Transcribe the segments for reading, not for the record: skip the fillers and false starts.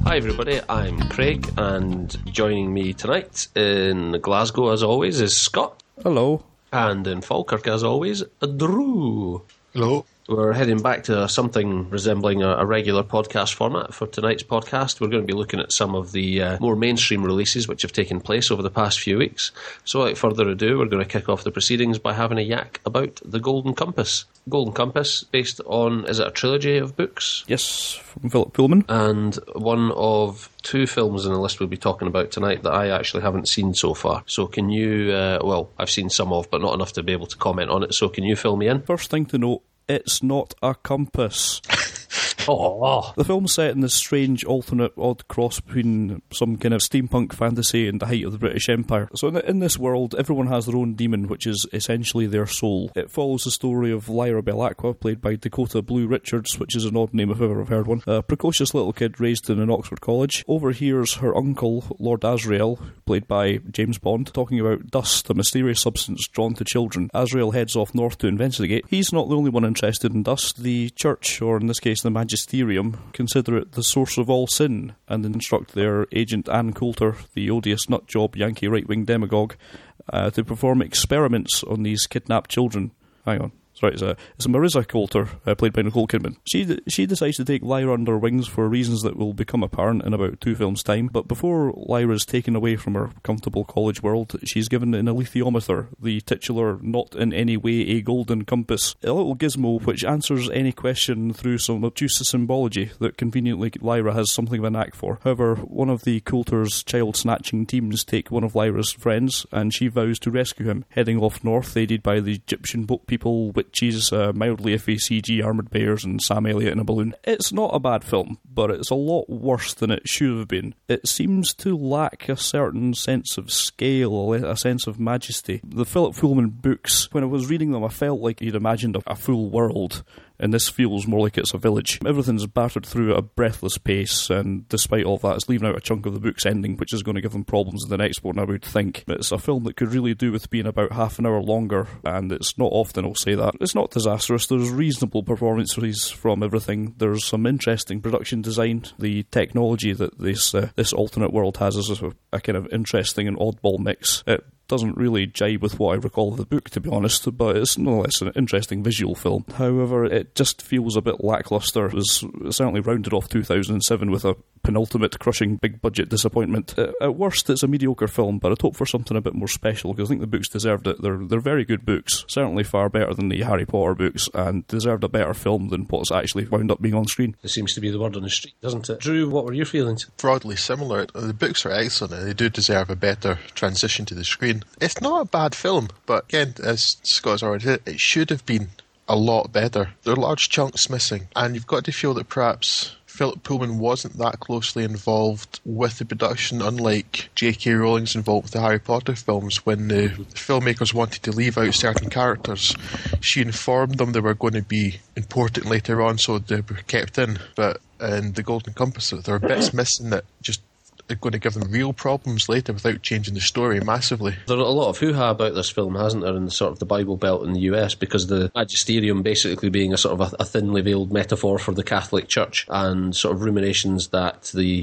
Hi everybody, I'm Craig, and joining me tonight in Glasgow as always is Scott. Hello. And in Falkirk as always, Drew. Hello. We're heading back to something resembling a regular podcast format for tonight's podcast. We're going to be looking at some of the more mainstream releases which have taken place over the past few weeks. So without further ado, we're going to kick off the proceedings by having a yak about The Golden Compass. Golden Compass, based on, is it a trilogy of books? Yes, from Philip Pullman. And one of two films in the list we'll be talking about tonight that I actually haven't seen so far. So can you, well, I've seen some of, but not enough to be able to comment on it. So can you fill me in? First thing to note, it's not a compass. Oh. The film's set in this strange, alternate, odd cross between some kind of steampunk fantasy and the height of the British Empire. So in this world, everyone has their own demon, which is essentially their soul. It follows the story of Lyra Belacqua, played by Dakota Blue Richards, which is an odd name if I've ever heard one. A precocious little kid raised in an Oxford college. Overhears her uncle, Lord Asriel, played by James Bond, talking about dust, a mysterious substance drawn to children. Asriel heads off north to investigate. He's not the only one interested in dust. The church, or in this case the Magisterium, consider it the source of all sin and instruct their agent Ann Coulter, the odious nutjob Yankee right-wing demagogue, to perform experiments on these kidnapped children. Hang on. Sorry, it's a Marissa Coulter, played by Nicole Kidman. She decides to take Lyra under her wings for reasons that will become apparent in about 2 films' time, but before Lyra's taken away from her comfortable college world, she's given an alethiometer, the titular not in any way a golden compass, a little gizmo which answers any question through some obtuse symbology that conveniently Lyra has something of a knack for. However, one of the Coulter's child-snatching teams take one of Lyra's friends, and she vows to rescue him, heading off north, aided by the Egyptian boat people, witches, mildly iffy CG armoured bears, and Sam Elliott in a balloon. It's not a bad film, but it's a lot worse than it should have been. It seems to lack a certain sense of scale, a sense of majesty. The Philip Pullman books, when I was reading them, I felt like he'd imagined a full world, and this feels more like it's a village. Everything's battered through at a breathless pace, and despite all that, it's leaving out a chunk of the book's ending, which is going to give them problems in the next one, I would think. It's a film that could really do with being about half an hour longer, and it's not often I'll say that. It's not disastrous. There's reasonable performances from everything. There's some interesting production design. The technology that this alternate world has is a kind of interesting and oddball mix. It doesn't really jibe with what I recall of the book, to be honest, but it's nonetheless an interesting visual film. However, it just feels a bit lacklustre. It was certainly rounded off 2007 with a penultimate crushing big-budget disappointment. At worst, it's a mediocre film, but I'd hope for something a bit more special, because I think the books deserved it. They're very good books, certainly far better than the Harry Potter books, and deserved a better film than what's actually wound up being on screen. This seems to be the word on the street, doesn't it? Drew, what were your feelings? Broadly similar. The books are excellent, and they do deserve a better transition to the screen. It's not a bad film, but again, as Scott's already said, it should have been a lot better. There are large chunks missing, and you've got to feel that perhaps Philip Pullman wasn't that closely involved with the production, unlike J.K. Rowling's involved with the Harry Potter films. When the filmmakers wanted to leave out certain characters, she informed them they were going to be important later on, so they were kept in. But in The Golden Compass, there are bits missing that just are going to give them real problems later without changing the story massively. There's a lot of hoo-ha about this film, hasn't there, in the sort of the Bible Belt in the US, because the Magisterium basically being a sort of a thinly veiled metaphor for the Catholic Church, and sort of ruminations that the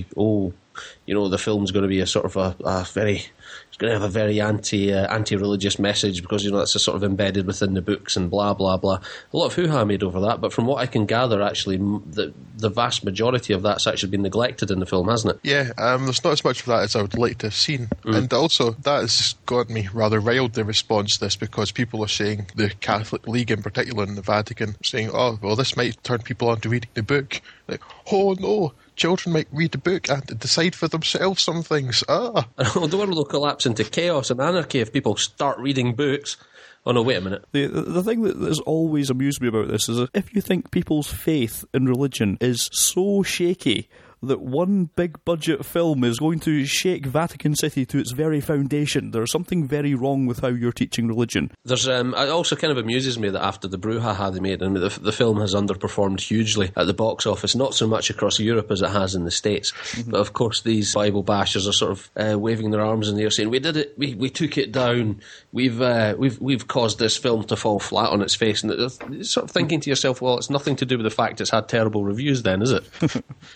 film's going to be a sort of a very... It's going to have a very anti-religious message because, that's a sort of embedded within the books and blah, blah, blah. A lot of hoo-ha made over that, but from what I can gather, actually, the vast majority of that's actually been neglected in the film, hasn't it? Yeah, there's not as much of that as I would like to have seen. And also, that has got me rather riled, the response to this, because people are saying, the Catholic League in particular in the Vatican, saying, oh, well, this might turn people on to reading the book. Like, oh, no. Children might read the book and decide for themselves some things. The world will collapse into chaos and anarchy if people start reading books. Oh no, wait a minute. The thing that has always amused me about this is that if you think people's faith in religion is so shaky that one big-budget film is going to shake Vatican City to its very foundation, there's something very wrong with how you're teaching religion. There's it also kind of amuses me that after the brouhaha they made, and the film has underperformed hugely at the box office, not so much across Europe as it has in the States. Mm-hmm. But of course these Bible bashers are sort of waving their arms in the air saying, we did it, we took it down, we've caused this film to fall flat on its face, and it's sort of thinking to yourself, well, it's nothing to do with the fact it's had terrible reviews then, is it?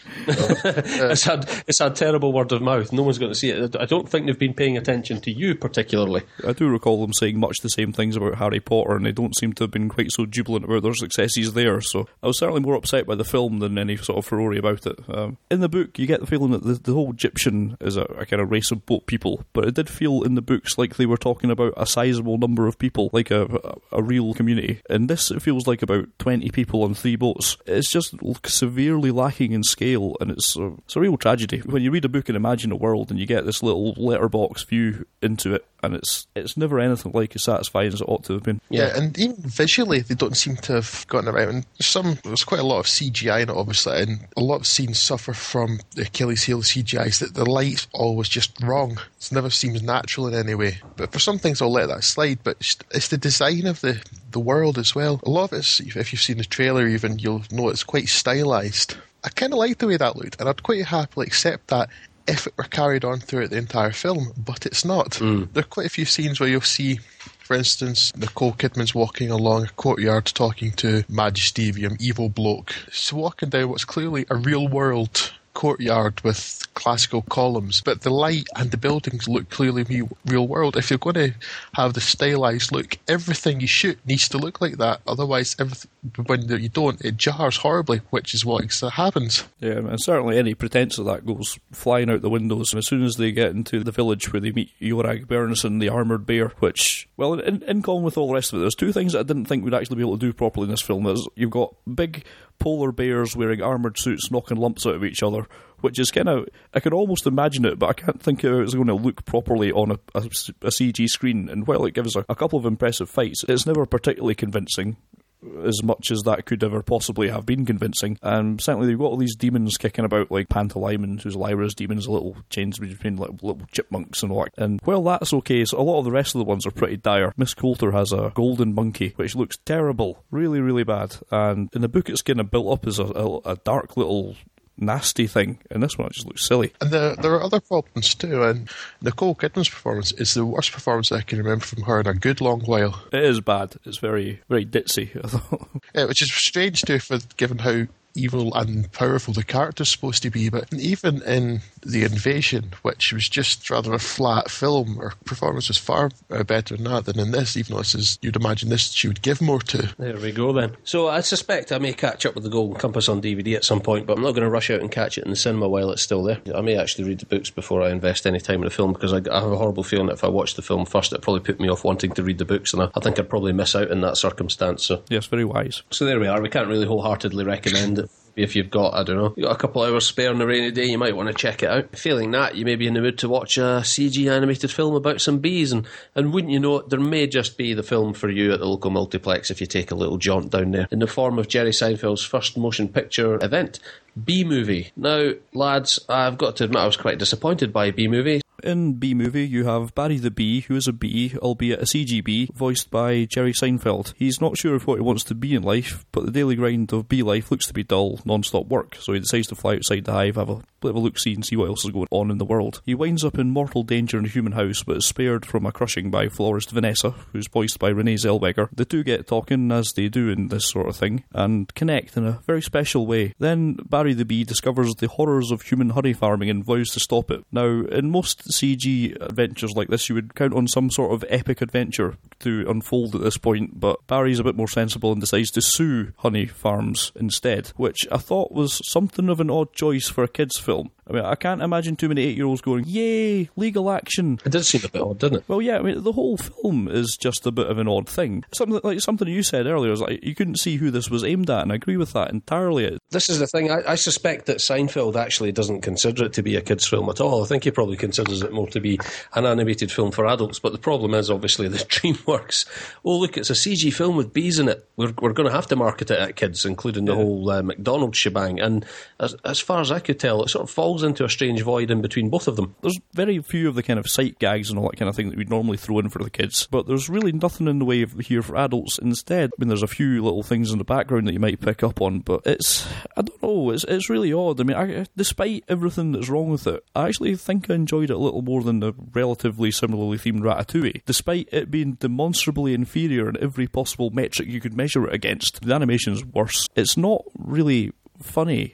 It's had terrible word of mouth. No one's going to see it. I don't think they've been paying attention to you particularly. I do recall them saying much the same things about Harry Potter, and they don't seem to have been quite so jubilant about their successes there, so I was certainly more upset by the film than any sort of furore about it. In the book, you get the feeling that the whole Egyptian is a kind of race of boat people, but it did feel in the books like they were talking about a sizable number of people, like a real community. In this, it feels like about 20 people on 3 boats. It's just severely lacking in scale, and it's a real tragedy. When you read a book and imagine a world, and you get this little letterbox view into it, and it's never anything like as satisfying as it ought to have been. Yeah, and even visually, they don't seem to have gotten it right. And there's quite a lot of CGI in it, obviously, and a lot of scenes suffer from the Achilles heel CGI, that the light's always just wrong. It never seems natural in any way. But for some things, I'll let that slide, but it's the design of the world as well. A lot of it, if you've seen the trailer even, you'll know it's quite stylised. I kind of like the way that looked, and I'd quite happily accept that if it were carried on throughout the entire film, but it's not. There are quite a few scenes where you'll see, for instance, Nicole Kidman's walking along a courtyard talking to Magisterium, evil bloke. She's walking down what's clearly a real-world courtyard with classical columns, but the light and the buildings look clearly real world. If you're going to have the stylized look, everything you shoot needs to look like that. Otherwise, when you don't, it jars horribly, which is what happens. Yeah, and certainly any pretense of that goes flying out the windows. And as soon as they get into the village where they meet Jorag Bernison, the armoured bear, which, well, in common with all the rest of it, there's 2 things that I didn't think we'd actually be able to do properly in this film. You've got big polar bears wearing armoured suits knocking lumps out of each other, which is kind of, I can almost imagine it, but I can't think how it's going to look properly on a CG screen. And while it gives a couple of impressive fights, it's never particularly convincing, as much as that could ever possibly have been convincing. And certainly they've got all ththese demons kicking about, like Pantalaimon, who's Lyra's demons, little chains between little chipmunks and all that. And while that's okay, so a lot of the rest of the ones are pretty dire. Miss Coulter has a golden monkey, which looks terrible, really, really bad. And in the book it's kind of built up as a dark little nasty thing, and this one it just looks silly. And there are other problems too, and Nicole Kidman's performance is the worst performance I can remember from her in a good long while. It is bad. It's very, very ditzy, I thought. Yeah, which is strange too, given how evil and powerful the character's supposed to be, but even in The Invasion, which was just rather a flat film, her performance was far better than that than in this, even though you'd imagine this she would give more to. There we go then. So I suspect I may catch up with the Golden Compass on DVD at some point, but I'm not going to rush out and catch it in the cinema while it's still there. I may actually read the books before I invest any time in the film, because I have a horrible feeling that if I watched the film first, it'd probably put me off wanting to read the books, and I think I'd probably miss out in that circumstance. So yes, very wise. So there we are. We can't really wholeheartedly recommend it. If you've got, I don't know, you got a couple hours spare on a rainy day, you might want to check it out. Failing that, you may be in the mood to watch a CG animated film about some bees, and wouldn't you know it, there may just be the film for you at the local multiplex if you take a little jaunt down there, in the form of Jerry Seinfeld's first motion picture event, B-Movie. Now, lads, I've got to admit I was quite disappointed by B-Movie. In B-Movie, you have Barry the Bee, who is a bee, albeit a CG bee, voiced by Jerry Seinfeld. He's not sure of what he wants to be in life, but the daily grind of bee life looks to be dull, non-stop work, so he decides to fly outside the hive, have a bit of a look-see and see what else is going on in the world. He winds up in mortal danger in a human house, but is spared from a crushing by florist Vanessa, who's voiced by Renee Zellweger. The two get talking, as they do in this sort of thing, and connect in a very special way. Then Barry the Bee discovers the horrors of human honey farming and vows to stop it. Now, in most CG adventures like this, you would count on some sort of epic adventure to unfold at this point, but Barry's a bit more sensible and decides to sue honey farms instead, which I thought was something of an odd choice for a kids' film. I mean, I can't imagine too many 8-year-olds going, yay, legal action. It did seem a bit odd, didn't it? Well, yeah, I mean, the whole film is just a bit of an odd thing. Something you said earlier was like, you couldn't see who this was aimed at, and I agree with that entirely. This is the thing, I suspect that Seinfeld actually doesn't consider it to be a kids' film at all. I think he probably considers it more to be an animated film for adults, but the problem is obviously that DreamWorks, oh look, it's a CG film with bees in it. We're going to have to market it at kids, including the whole McDonald's shebang, and as far as I could tell, it sort of falls into a strange void in between both of them. There's very few of the kind of sight gags and all that kind of thing that we'd normally throw in for the kids, but there's really nothing in the way of here for adults instead. I mean, there's a few little things in the background that you might pick up on, but I don't know, it's really odd. I mean, despite everything that's wrong with it, I actually think I enjoyed it a little more than the relatively similarly themed Ratatouille, despite it being demonstrably inferior in every possible metric you could measure it against. The animation's worse. It's not really funny.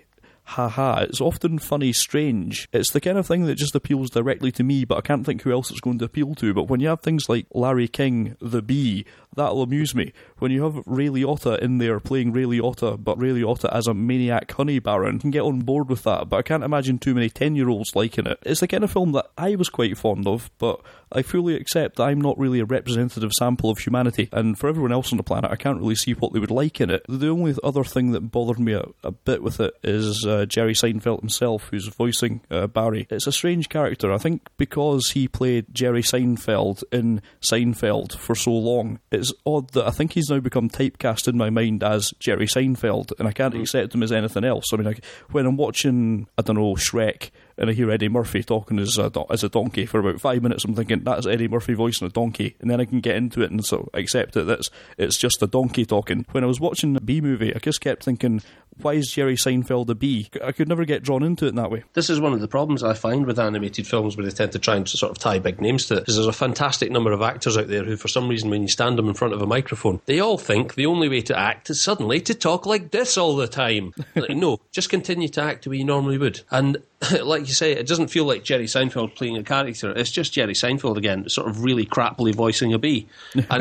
ha-ha. It's often funny, strange. It's the kind of thing that just appeals directly to me, but I can't think who else it's going to appeal to. But when you have things like Larry King, the Bee, that'll amuse me. When you have Ray Liotta in there playing Ray Liotta, but Ray Liotta as a maniac honey baron, I can get on board with that, but I can't imagine too many 10-year-olds liking it. It's the kind of film that I was quite fond of, but I fully accept that I'm not really a representative sample of humanity, and for everyone else on the planet, I can't really see what they would like in it. The only other thing that bothered me a bit with it is Jerry Seinfeld himself, who's voicing Barry. It's a strange character. I think because he played Jerry Seinfeld in Seinfeld for so long, it's odd that I think he's now become typecast in my mind as Jerry Seinfeld, and I can't accept him as anything else. I mean, when I'm watching, I don't know, Shrek, and I hear Eddie Murphy talking as a donkey for about 5 minutes, I'm thinking, that's Eddie Murphy voicing a donkey, and then I can get into it and sort of accept it that it's just a donkey talking. When I was watching the Bee Movie, I just kept thinking, why is Jerry Seinfeld a bee? I could never get drawn into it in that way. This is one of the problems I find with animated films where they tend to try and sort of tie big names to it, because there's a fantastic number of actors out there who, for some reason, when you stand them in front of a microphone, they all think the only way to act is suddenly to talk like this all the time. Like, no, just continue to act the way you normally would. And like you say, it doesn't feel like Jerry Seinfeld playing a character. It's just Jerry Seinfeld again, sort of really crappily voicing a bee. And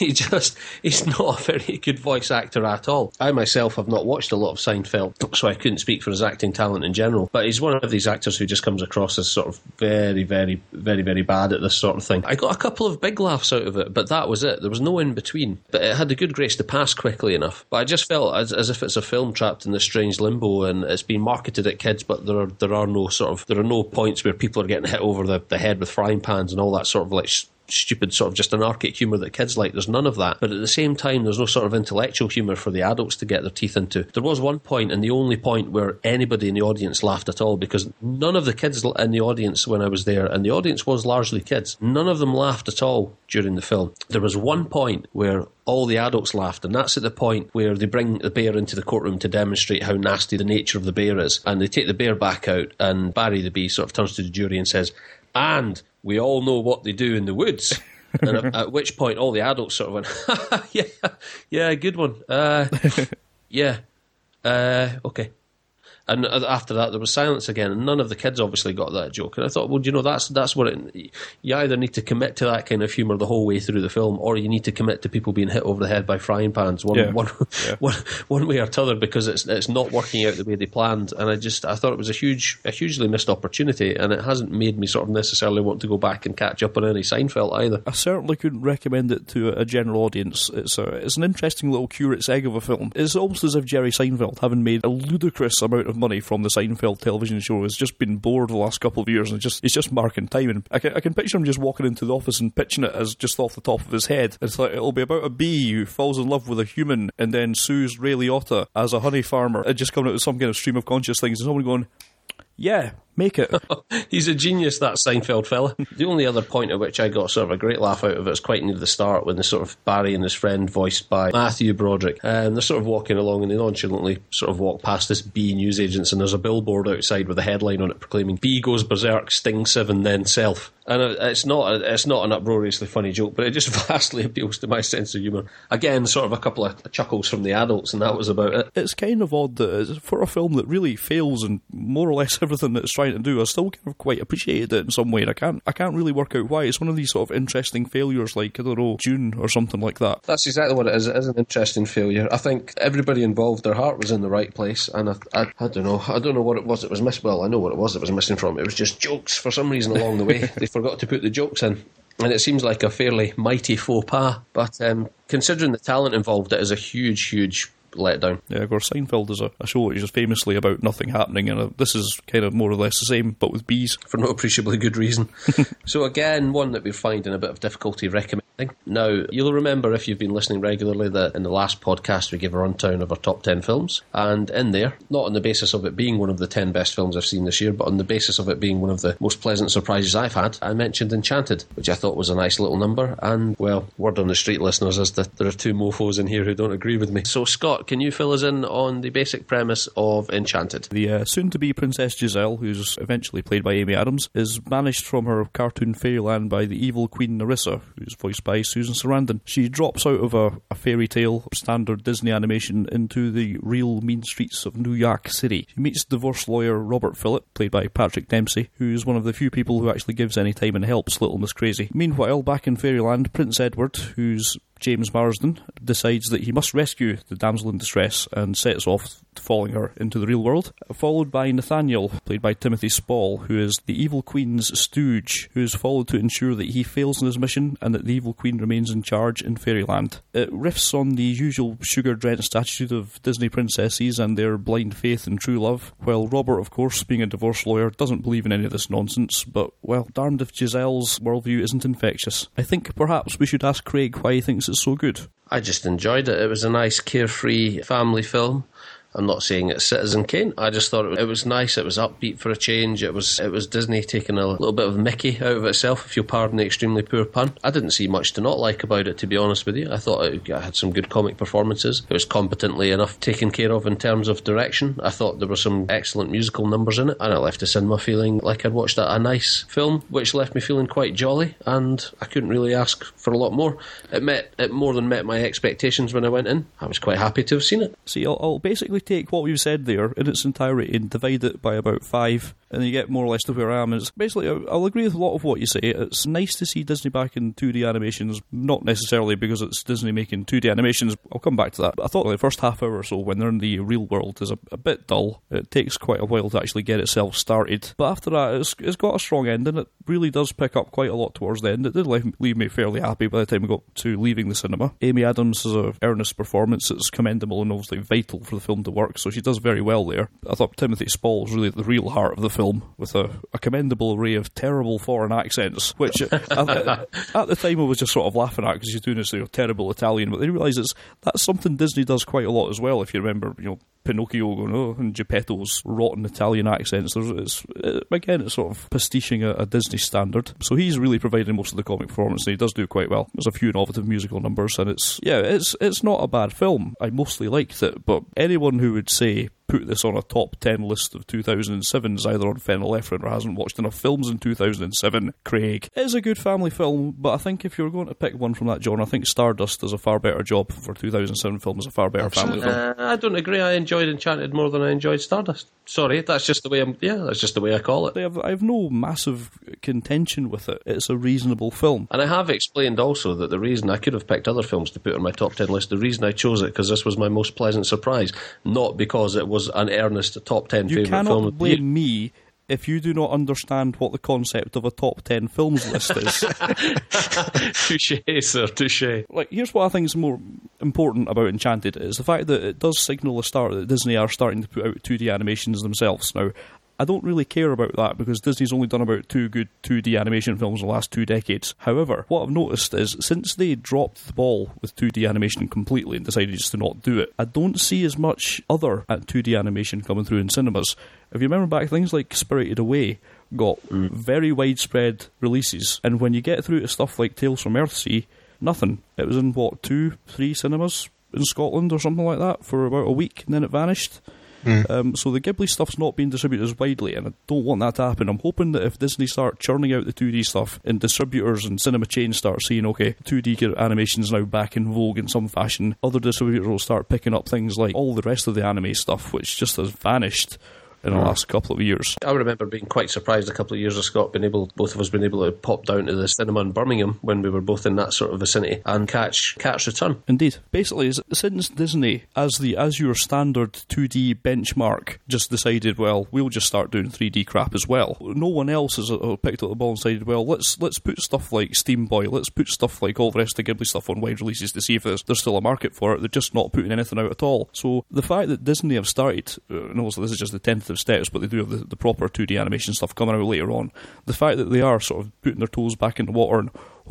he's not a very good voice actor at all. I myself have not watched a lot of Seinfeld, so I couldn't speak for his acting talent in general. But he's one of these actors who just comes across as sort of very, very, very, very bad at this sort of thing. I got a couple of big laughs out of it, but that was it. There was no in between. But it had the good grace to pass quickly enough. But I just felt as if it's a film trapped in this strange limbo, and it's been marketed at kids, but there are no points where people are getting hit over the head with frying pans and all that sort of like stupid sort of just anarchic humour that kids like. There's none of that. But at the same time, there's no sort of intellectual humour for the adults to get their teeth into. There was one point, and the only point, where anybody in the audience laughed at all, because none of the kids in the audience when I was there, and the audience was largely kids, none of them laughed at all during the film. There was one point where all the adults laughed, and that's at the point where they bring the bear into the courtroom to demonstrate how nasty the nature of the bear is, and they take the bear back out, and Barry the Bee sort of turns to the jury and says, "And we all know what they do in the woods." And at which point all the adults sort of went, yeah, good one. Okay. And after that, there was silence again, and none of the kids obviously got that joke. And I thought, well, that's what you either need to commit to that kind of humour the whole way through the film, or you need to commit to people being hit over the head by frying pans one way or t'other, because it's not working out the way they planned. And I thought it was a hugely missed opportunity, and it hasn't made me sort of necessarily want to go back and catch up on any Seinfeld either. I certainly couldn't recommend it to a general audience. It's an interesting little curate's egg of a film. It's almost as if Jerry Seinfeld, having made a ludicrous amount of money from the Seinfeld television show, has just been bored the last couple of years, and he's just marking time. And I can picture him just walking into the office and pitching it as just off the top of his head. It's like, it'll be about a bee who falls in love with a human and then sues Ray Liotta as a honey farmer, and just coming out with some kind of stream of conscious things, and someone going, yeah, make it. He's a genius, that Seinfeld fella. The only other point at which I got sort of a great laugh out of it is quite near the start, when the sort of Barry and his friend, voiced by Matthew Broderick, and they're sort of walking along, and they nonchalantly sort of walk past this bee newsagent's, and there's a billboard outside with a headline on it proclaiming "Bee goes berserk, sting sieve and then self." And it's not an uproariously funny joke, but it just vastly appeals to my sense of humour. Again, sort of a couple of chuckles from the adults, and that was about it. It's kind of odd that for a film that really fails in more or less everything that it's trying to do, I still kind of quite appreciated it in some way, and I can't really work out why. It's one of these sort of interesting failures, like, I don't know, Dune or something like that. That's exactly what it is. It is an interesting failure. I think everybody involved, their heart was in the right place, and I don't know what it was that was missing. Well, I know what it was that was missing from it. It was just jokes for some reason along the way. They forgot to put the jokes in. And it seems like a fairly mighty faux pas. But considering the talent involved, it is a huge, huge letdown. Yeah, of course, Seinfeld is a show which is famously about nothing happening, and this is kind of more or less the same, but with bees. For no appreciably good reason. So again, one that we're finding a bit of difficulty recommending. Now, you'll remember, if you've been listening regularly, that in the last podcast we gave a rundown of our top 10 films, and in there, not on the basis of it being one of the 10 best films I've seen this year, but on the basis of it being one of the most pleasant surprises I've had, I mentioned Enchanted, which I thought was a nice little number, and, well, word on the street, listeners, is that there are two mofos in here who don't agree with me. So, Scott, not, can you fill us in on the basic premise of Enchanted? The soon-to-be Princess Giselle, who's eventually played by Amy Adams, is banished from her cartoon fairyland by the evil Queen Nerissa, who's voiced by Susan Sarandon. She drops out of a fairy tale, standard Disney animation, into the real mean streets of New York City. She meets divorce lawyer Robert Phillip, played by Patrick Dempsey, who's one of the few people who actually gives any time and helps Little Miss Crazy. Meanwhile, back in fairyland, Prince Edward, who's James Marsden, decides that he must rescue the damsel in distress and sets off, following her into the real world, followed by Nathaniel, played by Timothy Spall, who is the evil queen's stooge, who is followed to ensure that he fails in his mission and that the evil queen remains in charge in fairyland. It riffs on the usual sugar-drenched attitude of Disney princesses and their blind faith in true love, while Robert, of course, being a divorce lawyer, doesn't believe in any of this nonsense, but, well, darned if Giselle's worldview isn't infectious. I think perhaps we should ask Craig why he thinks it's so good. I just enjoyed it. It was a nice, carefree family film. I'm not saying it's Citizen Kane. I just thought it was nice. It was upbeat for a change. It was Disney taking a little bit of Mickey out of itself, if you'll pardon the extremely poor pun. I didn't see much to not like about it, to be honest with you. I thought it had some good comic performances. It was competently enough taken care of in terms of direction. I thought there were some excellent musical numbers in it, and I left the cinema feeling like I'd watched a nice film, which left me feeling quite jolly, and I couldn't really ask for a lot more. It more than met my expectations when I went in. I was quite happy to have seen it. See, I'll basically take what we've said there in its entirety and divide it by about 5, and you get more or less to where I am. It's basically, I'll agree with a lot of what you say. It's nice to see Disney back in 2D animations, not necessarily because it's Disney making 2D animations. I'll come back to that. But I thought the first half hour or so, when they're in the real world, is a bit dull. It takes quite a while to actually get itself started. But after that, it's got a strong ending. It really does pick up quite a lot towards the end. It did leave me fairly happy by the time we got to leaving the cinema. Amy Adams is an earnest performance. It's commendable and obviously vital for the film to work, so she does very well there. I thought Timothy Spall was really the real heart of the film, with a commendable array of terrible foreign accents, which at the time I was just sort of laughing at because he's doing this terrible Italian, but they realise that's something Disney does quite a lot as well. If you remember, Pinocchio going, oh, and Geppetto's rotten Italian accents. It's sort of pastiching a Disney standard. So he's really providing most of the comic performance, and he does do quite well. There's a few innovative musical numbers, and it's not a bad film. I mostly liked it, but anyone who would say put this on a top 10 list of 2007 is either on phenylephrine or hasn't watched enough films in 2007. Craig. It is a good family film, but I think if you're going to pick one from that genre, I think Stardust does a far better job for 2007 film as a far better family film. I don't agree. I enjoyed Enchanted more than I enjoyed Stardust. Sorry, that's just the way that's just the way I call it. I have no massive contention with it. It's a reasonable film. And I have explained also that the reason I could have picked other films to put on my top 10 list, the reason I chose it because this was my most pleasant surprise, not because it was an earnest top 10 favourite film. You cannot blame me if you do not understand what the concept of a top 10 films list is. Touché, sir, touché. Like, here's what I think is more important about Enchanted, is the fact that it does signal a start that Disney are starting to put out 2D animations themselves. Now, I don't really care about that because Disney's only done about 2 good 2D animation films in the last 2 decades. However, what I've noticed is since they dropped the ball with 2D animation completely and decided just to not do it, I don't see as much other 2D animation coming through in cinemas. If you remember back, things like Spirited Away got very widespread releases, and when you get through to stuff like Tales from Earthsea, nothing. It was in, 2-3 cinemas in Scotland or something like that for about a week, and then it vanished. So the Ghibli stuff's not being distributed as widely, and I don't want that to happen. I'm hoping that if Disney start churning out the 2D stuff and distributors and cinema chains start seeing, okay, 2D animation's now back in vogue in some fashion, other distributors will start picking up things like all the rest of the anime stuff, which just has vanished in the last couple of years. I remember being quite surprised a couple of years ago, both of us being able to pop down to the cinema in Birmingham when we were both in that sort of vicinity and catch Return. Indeed. Basically, since Disney, as your standard 2D benchmark, just decided, well, we'll just start doing 3D crap as well, no one else has picked up the ball and decided, well, let's put stuff like Steam Boy, let's put stuff like all the rest of the Ghibli stuff on wide releases to see if there's still a market for it. They're just not putting anything out at all. So the fact that Disney have started, and also this is just the tentative steps, but they do have the proper 2D animation stuff coming out later on. The fact that they are sort of putting their toes back in the water and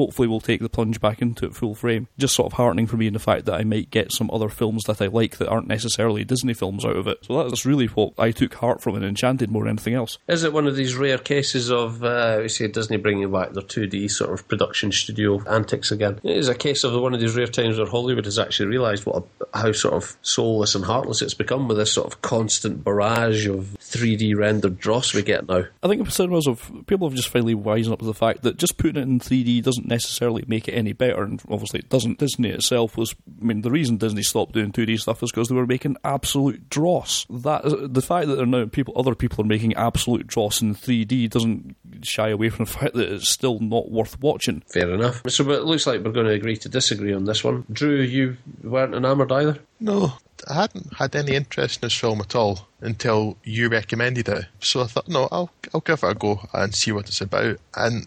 hopefully will take the plunge back into it full frame. Just sort of heartening for me in the fact that I might get some other films that I like that aren't necessarily Disney films out of it. So that's really what I took heart from in Enchanted more than anything else. Is it one of these rare cases of, we say, Disney bringing back their 2D sort of production studio antics again? It is a case of one of these rare times where Hollywood has actually realised how sort of soulless and heartless it's become with this sort of constant barrage of 3D rendered dross we get now. I think cinemas people have just finally wised up to the fact that just putting it in 3D doesn't necessarily make it any better, and obviously it doesn't. Disney itself the reason Disney stopped doing 2D stuff is because they were making absolute dross. The fact that other people are making absolute dross in 3D doesn't shy away from the fact that it's still not worth watching. Fair enough. So it looks like we're going to agree to disagree on this one. Drew, you weren't enamoured either? No, I hadn't had any interest in this film at all until you recommended it. So I thought, no, I'll give it a go and see what it's about. And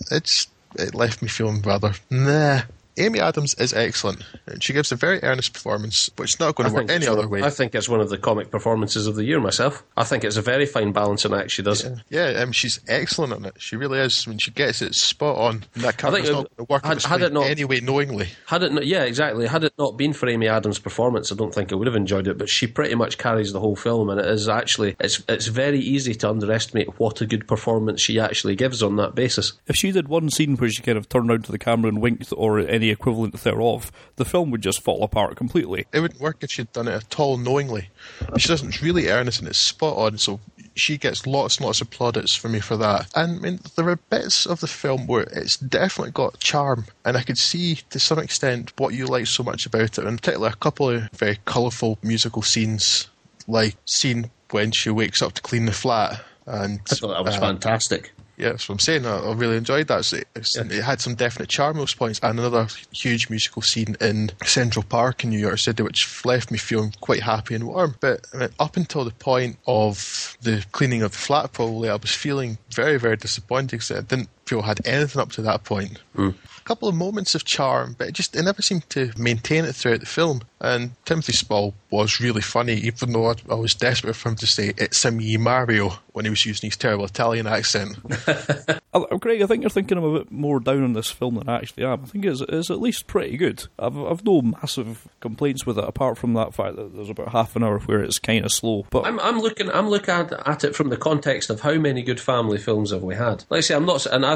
it left me feeling rather, nah. Amy Adams is excellent, and she gives a very earnest performance, which is not going to work any other way. I think it's one of the comic performances of the year myself. I think it's a very fine balancing act she does. Yeah, she's excellent on it. She really is. When she gets it spot on, that character's not going to work anyway knowingly. Had it not been for Amy Adams' performance, I don't think I would have enjoyed it, but she pretty much carries the whole film, and it is actually, it's very easy to underestimate what a good performance she actually gives on that basis. If she did one scene where she kind of turned around to the camera and winked, or any equivalent thereof, the film would just fall apart completely. It wouldn't work if she'd done it at all knowingly. She doesn't really earnest, and it's spot on, so she gets lots and lots of plaudits from me for that. And there are bits of the film where it's definitely got charm, and I could see to some extent what you like so much about it, and particularly a couple of very colourful musical scenes, like scene when she wakes up to clean the flat. And I thought that was fantastic. Yeah, that's what I'm saying. I really enjoyed that. It had some definite charm at those points. And another huge musical scene in Central Park in New York City, which left me feeling quite happy and warm. But up until the point of the cleaning of the flat, probably, I was feeling very, very disappointed because I didn't feel I had anything up to that point. A couple of moments of charm, but it never seemed to maintain it throughout the film. And Timothy Spall was really funny, even though I was desperate for him to say, "It's a me, Mario," when he was using his terrible Italian accent. Craig, I think you're thinking I'm a bit more down on this film than I actually am. I think it's at least pretty good. I've no massive complaints with it, apart from that fact that there's about half an hour where it's kind of slow. But I'm looking at it from the context of how many good family films have we had. Like I say, I'm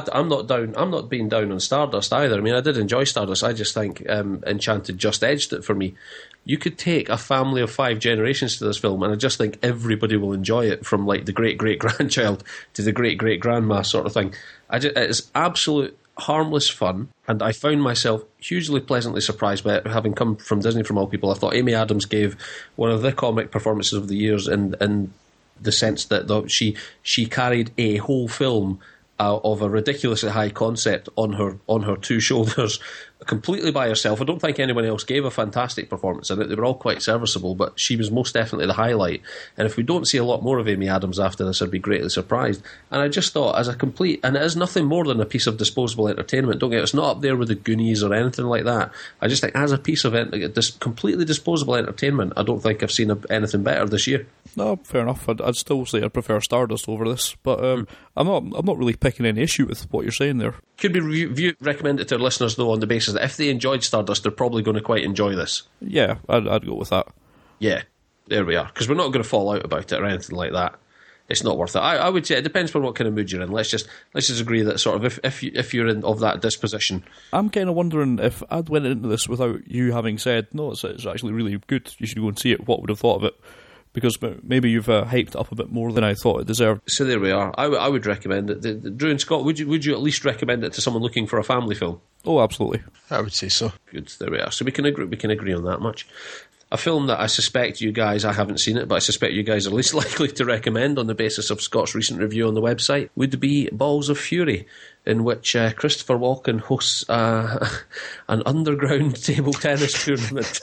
not being down on Stardust either. I mean, I did enjoy Stardust. I just think Enchanted just edged it for me. You could take a family of 5 generations to this film, and I just think everybody will enjoy it, from like the great-great-grandchild to the great-great-grandma sort of thing. It's absolute harmless fun, and I found myself hugely pleasantly surprised by it, having come from Disney from all people. I thought Amy Adams gave one of the comic performances of the years in the sense that she carried a whole film of a ridiculously high concept on her 2 shoulders, completely by herself. I don't think anyone else gave a fantastic performance in it. They were all quite serviceable, but she was most definitely the highlight. And if we don't see a lot more of Amy Adams after this, I'd be greatly surprised. And I just thought, as a complete, and it is nothing more than a piece of disposable entertainment. Don't get it's not up there with the Goonies or anything like that. I just think as a piece of completely disposable entertainment, I don't think I've seen anything better this year. No, fair enough. I'd still say I'd prefer Stardust over this, but I'm not really picking any issue with what you're saying there. Could we recommend it to our listeners, though, on the basis that if they enjoyed Stardust, they're probably going to quite enjoy this? Yeah, I'd go with that. Yeah, there we are. Because we're not going to fall out about it or anything like that. It's not worth it. I would say it depends on what kind of mood you're in. Let's just agree that sort of if you're in of that disposition. I'm kind of wondering if I'd went into this without you having said, no, it's actually really good, you should go and see it, what would have thought of it? Because maybe you've hyped it up a bit more than I thought it deserved. So there we are. I would recommend it. Drew and Scott, would you at least recommend it to someone looking for a family film? Oh, absolutely. I would say so. Good. There we are. So we can agree on that much. A film that I suspect you guys, I haven't seen it, but I suspect you guys are least likely to recommend on the basis of Scott's recent review on the website, would be Balls of Fury, in which Christopher Walken hosts an underground table tennis tournament.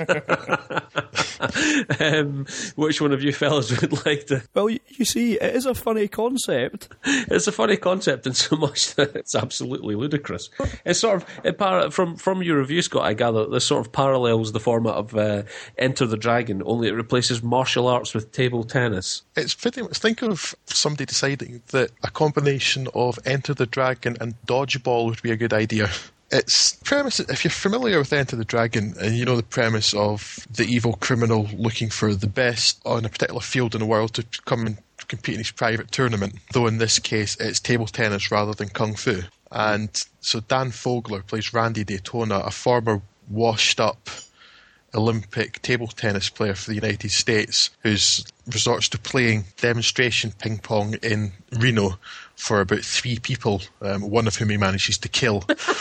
Which one of you fellas would like to? Well, you see, it is a funny concept. It's a funny concept in so much that it's absolutely ludicrous. It's sort of, from your review, Scott, I gather that this sort of parallels the format of Enter the Dragon, only it replaces martial arts with table tennis. It's pretty much, think of somebody deciding that a combination of Enter the Dragon and dodgeball would be a good idea. It's premise. If you're familiar with Enter the Dragon and you know the premise of the evil criminal looking for the best on a particular field in the world to come and compete in his private tournament, though in this case it's table tennis rather than kung fu. And so Dan Fogler plays Randy Daytona, a former washed-up Olympic table tennis player for the United States who resorts to playing demonstration ping pong in Reno for about 3 people, one of whom he manages to kill,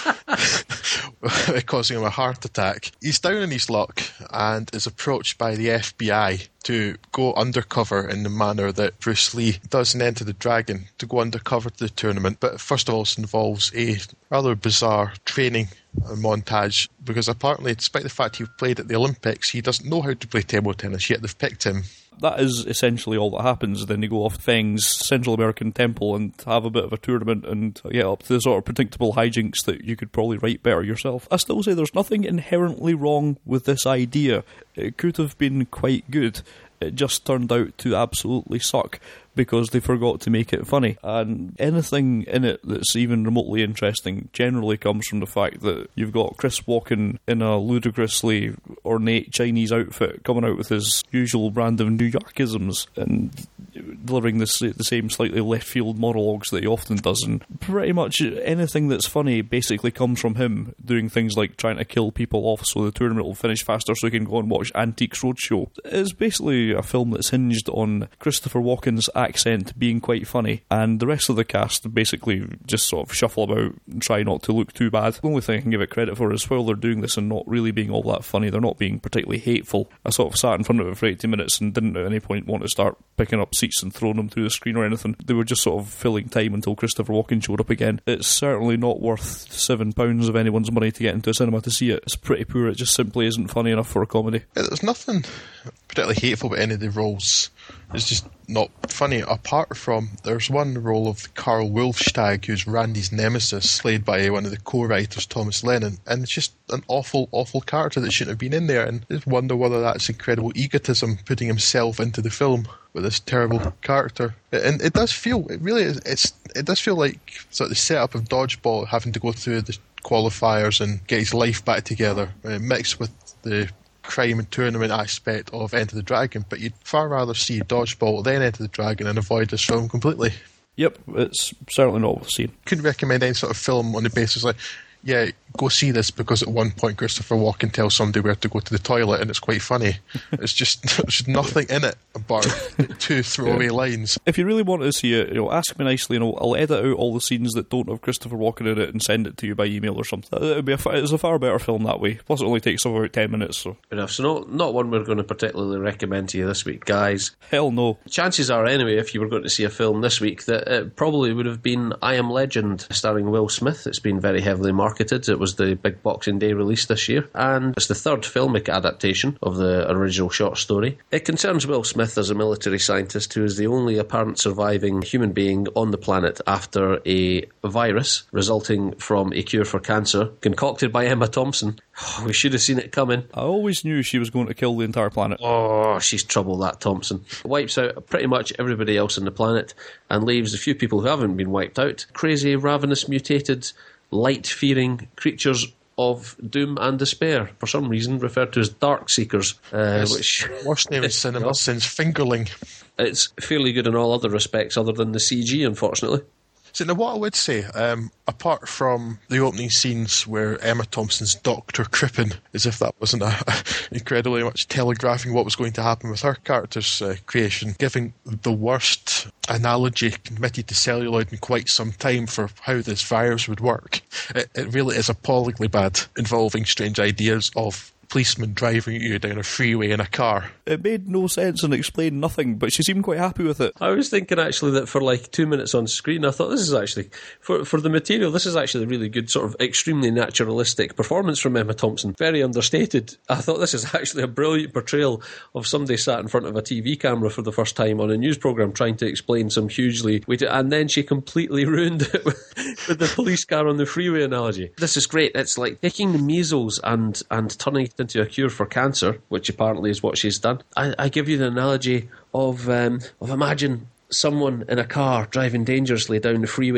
causing him a heart attack. He's down in his luck and is approached by the FBI to go undercover in the manner that Bruce Lee does in Enter the Dragon, to go undercover to the tournament. But first of all, this involves a rather bizarre training montage, because apparently, despite the fact he played at the Olympics, he doesn't know how to play table tennis, yet they've picked him. That is essentially all that happens. Then you go off to Feng's Central American Temple and have a bit of a tournament and get up to the sort of predictable hijinks that you could probably write better yourself. I still say there's nothing inherently wrong with this idea. It could have been quite good. It just turned out to absolutely suck because they forgot to make it funny. And anything in it that's even remotely interesting generally comes from the fact that you've got Chris Walken in a ludicrously ornate Chinese outfit coming out with his usual brand of New Yorkisms and delivering the same slightly left-field monologues that he often does. And pretty much anything that's funny basically comes from him doing things like trying to kill people off so the tournament will finish faster so he can go and watch Antiques Roadshow. It's basically a film that's hinged on Christopher Walken's accent being quite funny, and the rest of the cast basically just sort of shuffle about and try not to look too bad. The only thing I can give it credit for is while they're doing this and not really being all that funny, they're not being particularly hateful. I sort of sat in front of it for 80 minutes and didn't at any point want to start picking up seats and throwing them through the screen or anything. They were just sort of filling time until Christopher Walken showed up again. It's certainly not worth £7 of anyone's money to get into a cinema to see it. It's pretty poor. It just simply isn't funny enough for a comedy. There's nothing particularly hateful about any of the roles. It's just not funny, apart from there's one role of Carl Wolfstag, who's Randy's nemesis, played by one of the co-writers, Thomas Lennon, and it's just an awful, awful character that shouldn't have been in there, and I just wonder whether that's incredible egotism, putting himself into the film with this terrible character. And it does feel, it really is, it does feel like sort of the setup of Dodgeball, having to go through the qualifiers and get his life back together, mixed with the crime and tournament aspect of Enter the Dragon, but you'd far rather see Dodgeball then Enter the Dragon and avoid this film completely. Yep, it's certainly not worth seeing. Couldn't recommend any sort of film on the basis like, yeah, go see this because at one point Christopher Walken tells somebody where to go to the toilet and it's quite funny. It's just there's nothing in it but 2 throwaway lines. If you really want to see it, ask me nicely, I'll edit out all the scenes that don't have Christopher Walken in it and send it to you by email or something. It's a far better film that way. Plus it only takes about 10 minutes. So enough. So not one we're going to particularly recommend to you this week, guys. Hell no. Chances are anyway, if you were going to see a film this week, that it probably would have been I Am Legend, starring Will Smith. It's been very heavily marketed. It was the big Boxing Day release this year, and it's the 3rd filmic adaptation of the original short story. It concerns Will Smith as a military scientist who is the only apparent surviving human being on the planet after a virus resulting from a cure for cancer concocted by Emma Thompson. We should have seen it coming. I always knew she was going to kill the entire planet. Oh, she's trouble, that Thompson. Wipes out pretty much everybody else on the planet and leaves a few people who haven't been wiped out. Crazy, ravenous, mutated, light-fearing creatures of doom and despair, for some reason referred to as Dark Seekers. Which worst name in cinema since Fingerling. It's fairly good in all other respects other than the CG, unfortunately. So now what I would say, apart from the opening scenes where Emma Thompson's Dr. Crippen, as if that wasn't incredibly much telegraphing what was going to happen with her character's creation, giving the worst analogy committed to celluloid in quite some time for how this virus would work. It really is appallingly bad, involving strange ideas of policeman driving you down a freeway in a car. It made no sense and explained nothing, but she seemed quite happy with it. I was thinking actually that for like 2 minutes on screen, I thought this is actually, for the material, this is actually a really good sort of extremely naturalistic performance from Emma Thompson. Very understated. I thought this is actually a brilliant portrayal of somebody sat in front of a TV camera for the first time on a news programme trying to explain some hugely... And then she completely ruined it with the police car on the freeway analogy. This is great. It's like taking the measles and turning it into a cure for cancer, which apparently is what she's done. I give you the analogy of imagine someone in a car driving dangerously down the freeway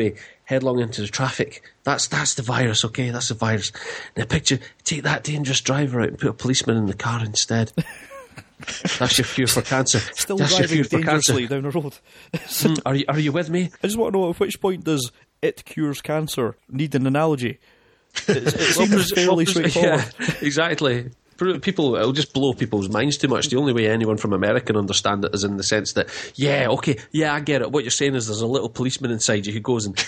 headlong into the traffic. That's the virus, okay? That's the virus. Now picture, take that dangerous driver out and put a policeman in the car instead. That's your cure for cancer. Still That's driving dangerously down the road. Are you with me? I just want to know, at which point does "it cures cancer" need an analogy? It seems fairly straightforward. Yeah, exactly. People, it'll just blow people's minds too much. The only way anyone from America can understand it is in the sense that, I get it. What you're saying is there's a little policeman inside you who goes and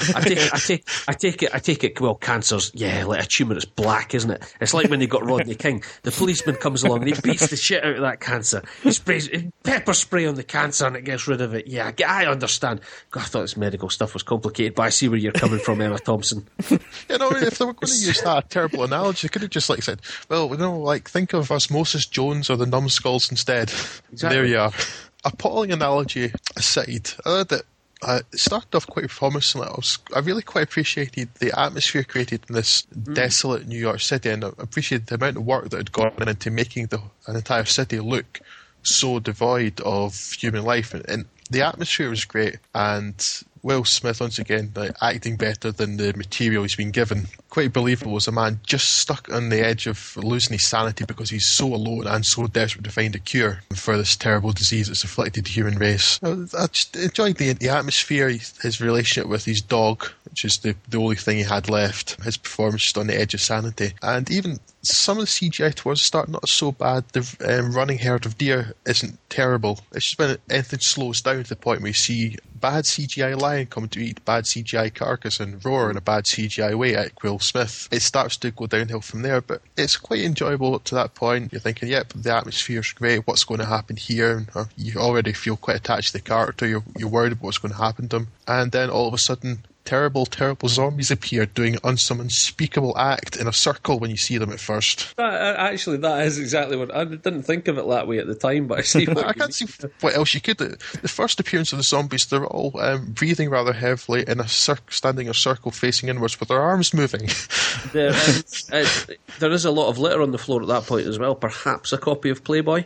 I take it. Well, cancer's like a tumour. It's black, isn't it? It's like when they got Rodney King. The policeman comes along and he beats the shit out of that cancer. He sprays pepper spray on the cancer and it gets rid of it. Yeah, I understand. God, I thought this medical stuff was complicated, but I see where you're coming from, Emma Thompson. If they were going to use that terrible analogy, they could have just said, well, think of Osmosis Jones or the Numbskulls instead. Exactly. There you are. Appalling analogy aside, it started off quite promisingly. I really quite appreciated the atmosphere created in this desolate New York City, and I appreciated the amount of work that had gone into making an entire city look so devoid of human life. And the atmosphere was great, and Will Smith, once again, acting better than the material he's been given. Quite believable as a man just stuck on the edge of losing his sanity because he's so alone and so desperate to find a cure for this terrible disease that's afflicted the human race. I just enjoyed the atmosphere, his relationship with his dog, which is the only thing he had left, his performance just on the edge of sanity. And even some of the CGI towards the start, not so bad. The running herd of deer isn't terrible. It's just when anything slows down to the point where you see bad CGI lion coming to eat bad CGI carcass and roar in a bad CGI way at Will Smith. It starts to go downhill from there, but it's quite enjoyable up to that point. You're thinking, yep, the atmosphere's great, what's going to happen here? You already feel quite attached to the character, you're worried about what's going to happen to him. And then all of a sudden, terrible zombies appear doing some unspeakable act in a circle when you see them at first. Actually, that is exactly what... I didn't think of it that way at the time, but I see what I can't see what else you could do. The first appearance of the zombies, they're all breathing rather heavily in a standing in a circle facing inwards with their arms moving. There is a lot of litter on the floor at that point as well. Perhaps a copy of Playboy.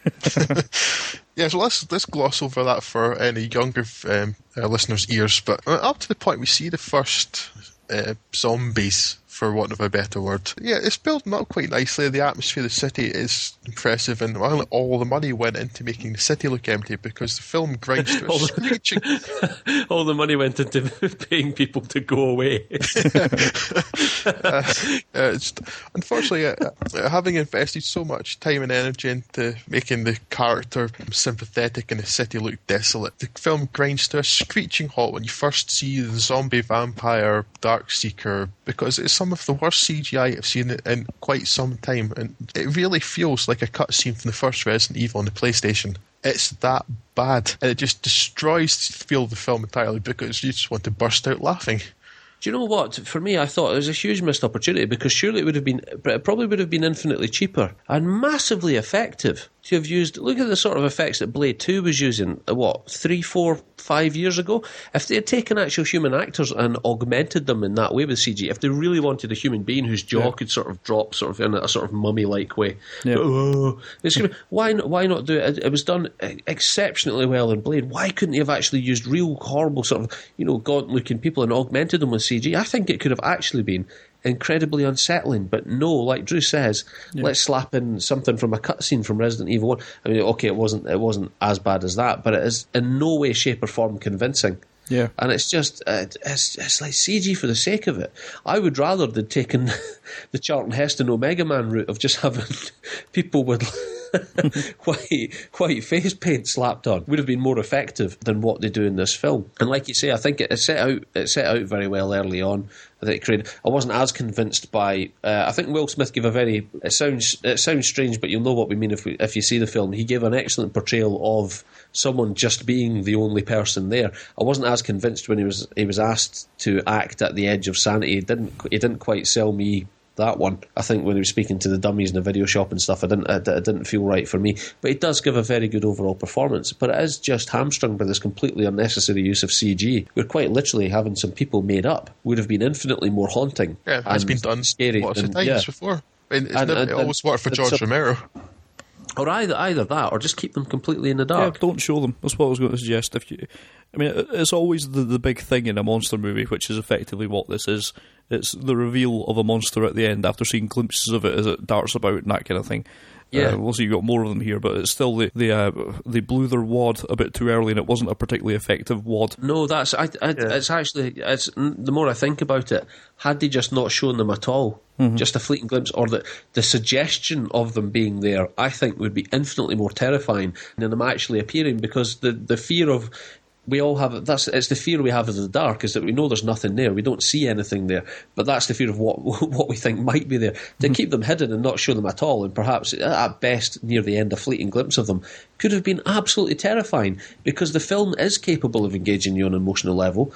Yeah, so let's gloss over that for any younger listeners' ears. But up to the point we see the first zombies, for want of a better word. Yeah, it's building up quite nicely. The atmosphere of the city is impressive, and all the money went into making the city look empty because the film grinds to a screeching. All the money went into paying people to go away. Unfortunately, having invested so much time and energy into making the character sympathetic and the city look desolate, the film grinds to a screeching halt when you first see the zombie vampire Darkseeker, because it's some of the worst CGI I've seen in quite some time, and it really feels like a cutscene from the first Resident Evil on the PlayStation. It's that bad, and it just destroys the feel of the film entirely because you just want to burst out laughing. Do you know what? For me, I thought it was a huge missed opportunity because surely it probably would have been infinitely cheaper and massively effective to have used. Look at the sort of effects that Blade 2 was using, 3, 4, 5 years ago? If they had taken actual human actors and augmented them in that way with CG, if they really wanted a human being whose jaw could sort of drop sort of in a sort of mummy-like way, why not do it? It was done exceptionally well in Blade. Why couldn't they have actually used real horrible sort of, gaunt-looking people and augmented them with CG? I think it could have actually been incredibly unsettling, but no, like Drew says, let's slap in something from a cutscene from Resident Evil 1. I mean, okay, it wasn't as bad as that, but it is in no way, shape or form convincing. Yeah. And it's just, it's like CG for the sake of it. I would rather they'd taken the Charlton Heston Omega Man route of just having people with white face paint slapped on. Would have been more effective than what they do in this film. And like you say, I think it set out very well early on. I think I wasn't as convinced by. I think Will Smith gave a very. It sounds strange, but you'll know what we mean if you see the film. He gave an excellent portrayal of someone just being the only person there. I wasn't as convinced when he was asked to act at the edge of sanity. He didn't quite sell me that one. I think when he was speaking to the dummies in the video shop and stuff, it didn't feel right for me. But it does give a very good overall performance. But it is just hamstrung by this completely unnecessary use of CG. We're quite literally having some people made up. Would have been infinitely more haunting. Yeah, it has been done scary lots of times before. It always worked for George Romero. Or either that, or just keep them completely in the dark. Yeah, don't show them. That's what I was going to suggest. I mean, it's always the big thing in a monster movie, which is effectively what this is. It's the reveal of a monster at the end after seeing glimpses of it as it darts about and that kind of thing. Yeah. We'll see, you got more of them here, but it's still they blew their wad a bit too early, and it wasn't a particularly effective wad. No, it's actually the more I think about it, had they just not shown them at all, just a fleeting glimpse, or the suggestion of them being there, I think would be infinitely more terrifying than them actually appearing, because the fear of. We all have it's the fear we have of the dark, is that we know there's nothing there, we don't see anything there, but that's the fear of what we think might be there. To keep them hidden and not show them at all, and perhaps at best near the end a fleeting glimpse of them, could have been absolutely terrifying, because the film is capable of engaging you on an emotional level,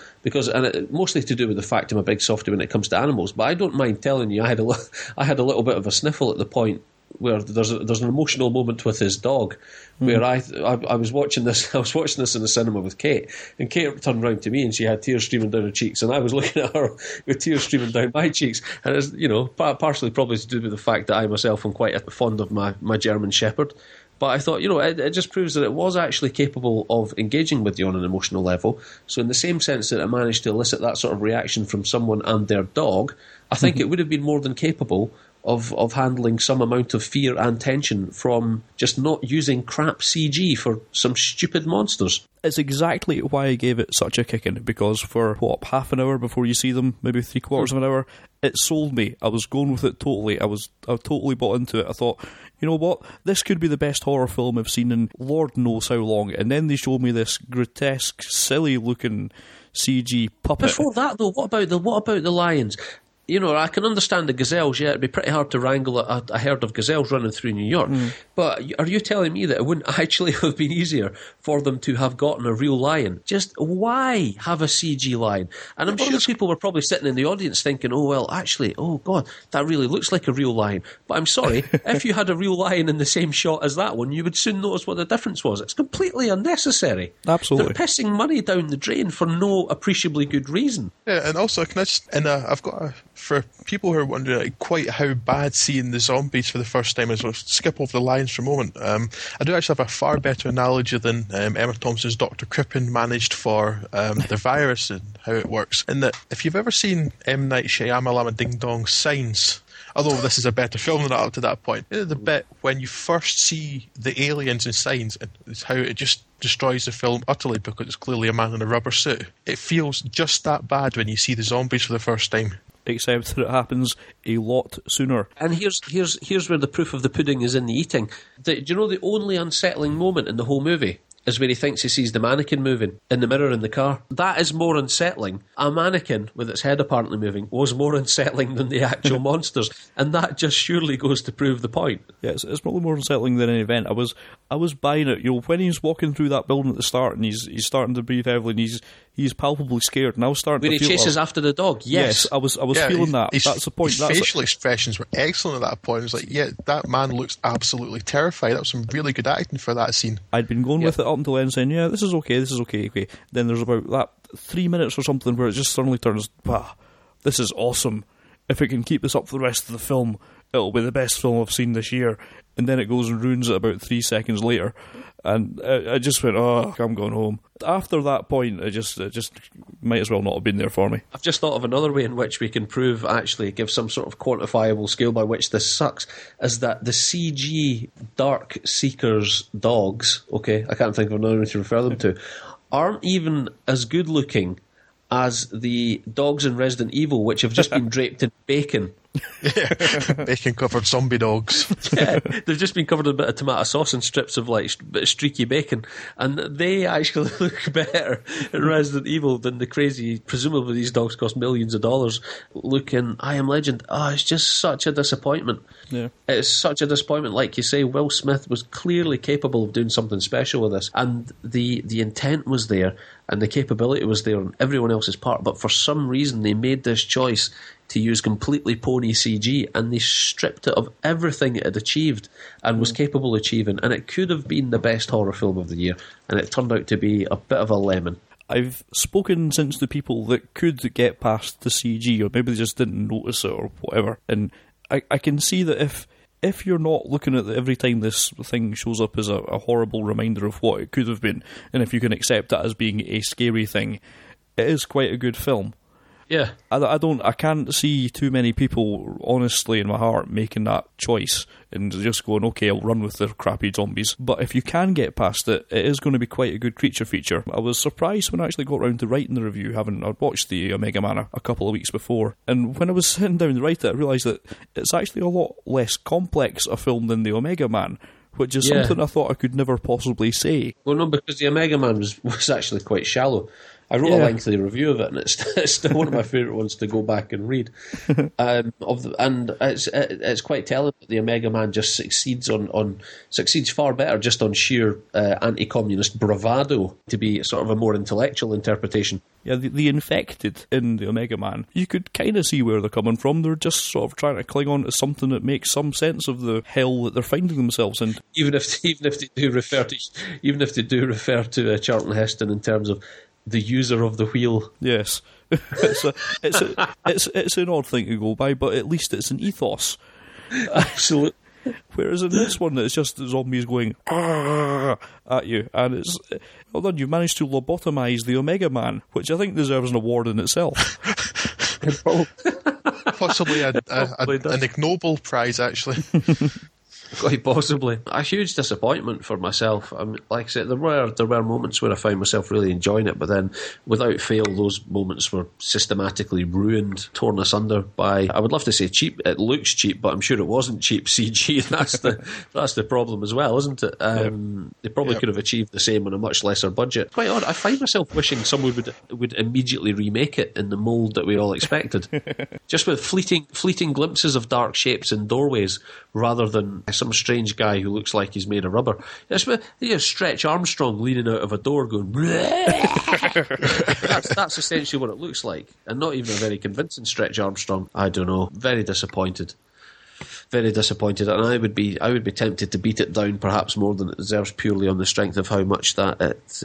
mostly to do with the fact I'm a big softie when it comes to animals. But I don't mind telling you, I had a little bit of a sniffle at the point where there's an emotional moment with his dog, where I was watching this. I was watching this in the cinema with Kate, and Kate turned round to me and she had tears streaming down her cheeks, and I was looking at her with tears streaming down my cheeks. And it's, partially probably to do with the fact that I myself am quite fond of my German Shepherd. But I thought, it just proves that it was actually capable of engaging with you on an emotional level. So in the same sense that it managed to elicit that sort of reaction from someone and their dog, I think it would have been more than capable of handling some amount of fear and tension from just not using crap CG for some stupid monsters. It's exactly why I gave it such a kicking, because for, half an hour before you see them, maybe 3/4 of an hour, it sold me. I was going with it totally. I totally bought into it. I thought, you know what, this could be the best horror film I've seen in Lord knows how long. And then they showed me this grotesque, silly-looking CG puppet. Before that, though, what about the lions? I can understand the gazelles, yeah, it'd be pretty hard to wrangle a herd of gazelles running through New York. But are you telling me that it wouldn't actually have been easier for them to have gotten a real lion? Just why have a CG lion? And I'm sure people were probably sitting in the audience thinking, oh, well, actually, oh, God, that really looks like a real lion. But I'm sorry, if you had a real lion in the same shot as that one, you would soon notice what the difference was. It's completely unnecessary. Absolutely. They're pissing money down the drain for no appreciably good reason. Yeah, and also, I've got for people who are wondering quite how bad seeing the zombies for the first time is, we'll skip over the lions for a moment. I do actually have a far better analogy than Emma Thompson's Dr. Crippen managed for the virus and how it works. In that, if you've ever seen M. Night Shyamalan Ding Dong Signs, although this is a better film than that up to that point, the bit when you first see the aliens in Signs and it's how it just destroys the film utterly because it's clearly a man in a rubber suit. It feels just that bad when you see the zombies for the first time. Except that it happens a lot sooner. And here's where the proof of the pudding is in the eating. Do you know the only unsettling moment in the whole movie is where he thinks he sees the mannequin moving in the mirror in the car? That is more unsettling. A mannequin with its head apparently moving was more unsettling than the actual monsters, and that just surely goes to prove the point. Yeah, it's probably more unsettling than an event. I was buying it. When he's walking through that building at the start and he's starting to breathe heavily and he's palpably scared, and I was starting when to feel... When he chases after the dog, yes. I was feeling that. That's the point. His facial expressions were excellent at that point. It was like, yeah, that man looks absolutely terrified. That was some really good acting for that scene. I'd been going with it up until then saying, yeah, this is okay. Then there's about that 3 minutes or something where it just suddenly turns, wow, this is awesome. If it can keep this up for the rest of the film, it'll be the best film I've seen this year. And then it goes and ruins it about 3 seconds later. And I just went, oh, I'm going home. After that point, it just might as well not have been there for me. I've just thought of another way in which we can prove, actually, give some sort of quantifiable scale by which this sucks, is that the CG Dark Seekers dogs, okay, I can't think of another way to refer them to, aren't even as good looking as the dogs in Resident Evil, which have just been draped in bacon. Bacon-covered zombie dogs. Yeah, they've just been covered in a bit of tomato sauce and strips of bit of streaky bacon, and they actually look better in Resident Evil than the crazy, presumably these dogs cost millions of dollars, look in I Am Legend. It's just such a disappointment. Yeah. It's such a disappointment. Like you say, Will Smith was clearly capable of doing something special with this, and the intent was there, and the capability was there on everyone else's part, but for some reason they made this choice to use completely pony CG, and they stripped it of everything it had achieved and was capable of achieving, and it could have been the best horror film of the year, and it turned out to be a bit of a lemon. I've spoken since to people that could get past the CG, or maybe they just didn't notice it or whatever, and I can see that if if you're not looking at every time this thing shows up as a horrible reminder of what it could have been, and if you can accept that as being a scary thing, it is quite a good film. Yeah. I can't see too many people, honestly, in my heart, making that choice and just going, okay, I'll run with the crappy zombies. But if you can get past it, it is going to be quite a good creature feature. I was surprised when I actually got round to writing the review, I'd watched the Omega Man a couple of weeks before, and when I was sitting down to write it, I realised that it's actually a lot less complex a film than the Omega Man, which is something I thought I could never possibly say. Well, no, because the Omega Man was actually quite shallow. I wrote a lengthy review of it, and it's still one of my favourite ones to go back and read. And it's quite telling that the Omega Man just succeeds far better just on sheer anti-communist bravado to be sort of a more intellectual interpretation. Yeah, the infected in the Omega Man, you could kind of see where they're coming from. They're just sort of trying to cling on to something that makes some sense of the hell that they're finding themselves in. Even if they do refer to Charlton Heston in terms of the user of the wheel. Yes. It's an odd thing to go by, but at least it's an ethos. Absolutely. Whereas in this one, it's just the zombies going at you, and it's well done. You've managed to lobotomise the Omega Man, which I think deserves an award in itself. Possibly an ignoble prize, actually. Quite possibly. A huge disappointment for myself. I mean, like I said, there were moments where I found myself really enjoying it, but then without fail, those moments were systematically ruined, torn asunder by, I would love to say cheap, it looks cheap, but I'm sure it wasn't cheap CG. That's the problem as well, isn't it? They probably could have achieved the same on a much lesser budget. Quite odd. I find myself wishing someone would immediately remake it in the mould that we all expected. Just with fleeting glimpses of dark shapes in doorways, rather than some strange guy who looks like he's made of rubber. It's Stretch Armstrong leaning out of a door going that's essentially what it looks like, and not even a very convincing Stretch Armstrong. I don't know. Very disappointed, and I would be tempted to beat it down perhaps more than it deserves, purely on the strength of how much that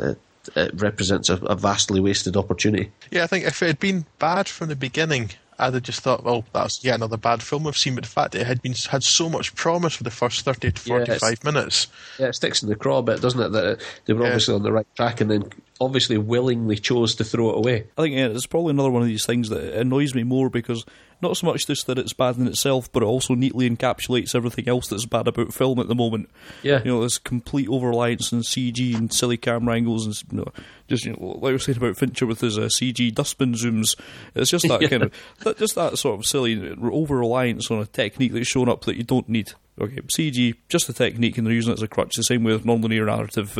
it represents a vastly wasted opportunity. Yeah, I think if it had been bad from the beginning, I'd have just thought, well, that's yet another bad film we've seen, but the fact that it had so much promise for the first 30 to 45 minutes. Yeah, it sticks in the craw a bit, doesn't it? That they were obviously on the right track and then obviously willingly chose to throw it away. I think it's probably another one of these things that annoys me more, because not so much just that it's bad in itself, but it also neatly encapsulates everything else that's bad about film at the moment. Yeah. This complete over-reliance on CG and silly camera angles and just like we were saying about Fincher with his CG dustbin zooms. It's just that kind of that sort of silly over-reliance on a technique that's shown up that you don't need. Okay, CG, just a technique, and they're using it as a crutch. The same way with non-linear narrative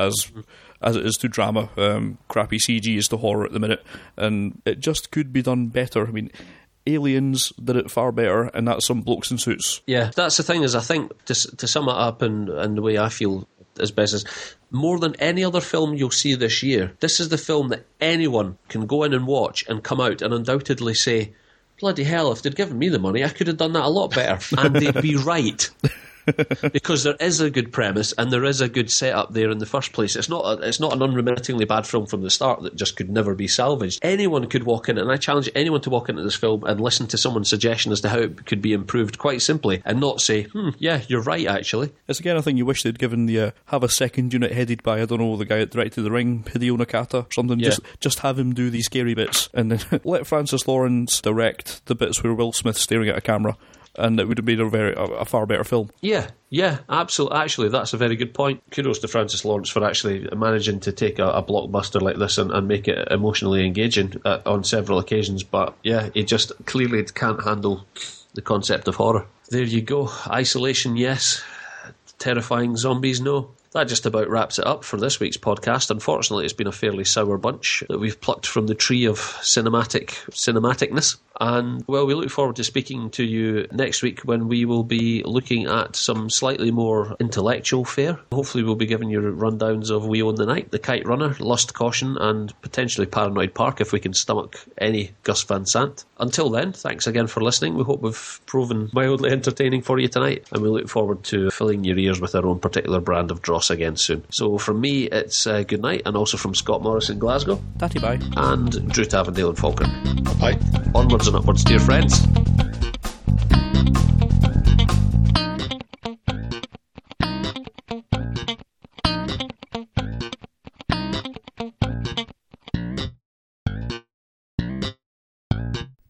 as it is to drama. Crappy CG is to horror at the minute, and it just could be done better. I mean, Aliens did it far better, and that's some blokes in suits. Yeah, that's the thing, is I think, to sum it up and the way I feel as best as, more than any other film you'll see this year, this is the film that anyone can go in and watch and come out and undoubtedly say, bloody hell, if they'd given me the money, I could have done that a lot better. And they'd be right. Because there is a good premise and there is a good setup there in the first place. It's not an unremittingly bad film from the start that just could never be salvaged. Anyone could walk in, and I challenge anyone to walk into this film and listen to someone's suggestion as to how it could be improved quite simply, and not say, yeah, you're right, actually. It's again a thing you wish they'd given have a second unit headed by, I don't know, the guy that directed The Ring, Hideo Nakata or something. Yeah. Just have him do these scary bits, and then let Francis Lawrence direct the bits where Will Smith's staring at a camera, and it would have been a far better film. Yeah, absolutely. Actually, that's a very good point. Kudos to Francis Lawrence for actually managing to take a blockbuster like this and make it emotionally engaging on several occasions. But yeah, he just clearly can't handle the concept of horror. There you go. Isolation, yes. Terrifying zombies, no. That just about wraps it up for this week's podcast. Unfortunately, it's been a fairly sour bunch that we've plucked from the tree of cinematicness. And, well, we look forward to speaking to you next week when we will be looking at some slightly more intellectual fare. Hopefully we'll be giving you rundowns of We Own the Night, The Kite Runner, Lust, Caution, and potentially Paranoid Park if we can stomach any Gus Van Sant. Until then, thanks again for listening. We hope we've proven mildly entertaining for you tonight, and we look forward to filling your ears with our own particular brand of dross again soon. So from me, it's good night, and also from Scott Morris in Glasgow. Tatty bye. And Drew Tavendale in Falkirk. Bye. Onwards and upwards, dear friends.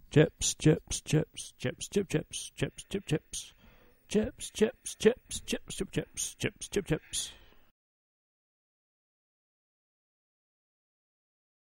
Chips, chips, chips, chips, chip, chips, chips, chip, chips. Chips, chips, chips, chips, chip, chips, chips, chip, chips.